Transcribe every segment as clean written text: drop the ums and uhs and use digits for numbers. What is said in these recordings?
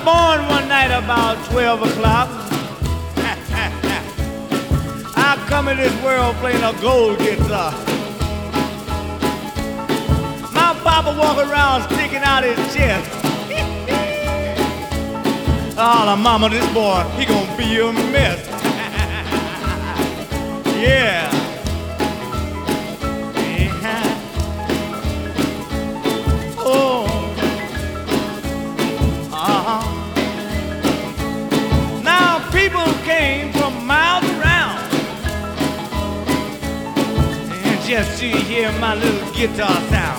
born one night about 12 o'clock. I come in this world playing a gold guitar. My papa walk around sticking out his chest. Oh, mama, this boy, he gonna be a mess. Yeah. Oh. Now people came from miles around and just to hear my little guitar sound.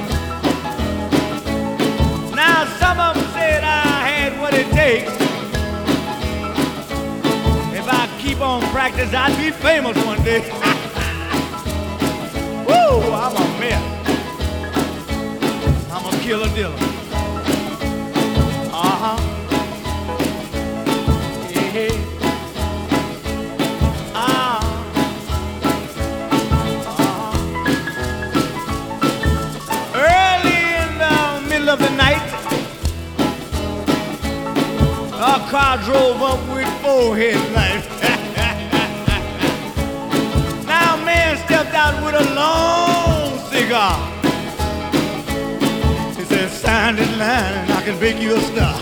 Now some of them said I had what it takes. If I keep on practice, I'd be famous one day. Woo, I'm a mess. I'm a killer dealer. Early in the middle of the night, a car drove up with 4 headlights. Now a man stepped out with a long cigar. He said, "Sign this line, I can make you a star."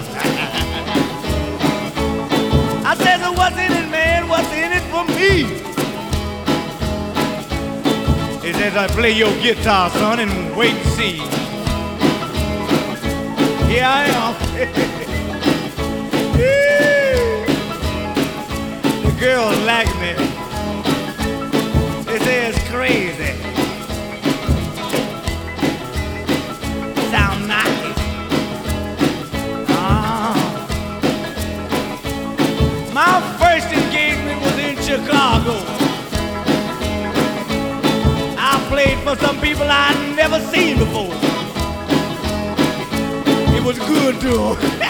I said, "So what's in it, man? What's in it for me?" He says, "I play your guitar, son, and wait and see." Here I am. The girls like me. They say it's crazy. Sound nice. My first engagement was in Chicago. I played for some people I'd never seen before. It was good to them.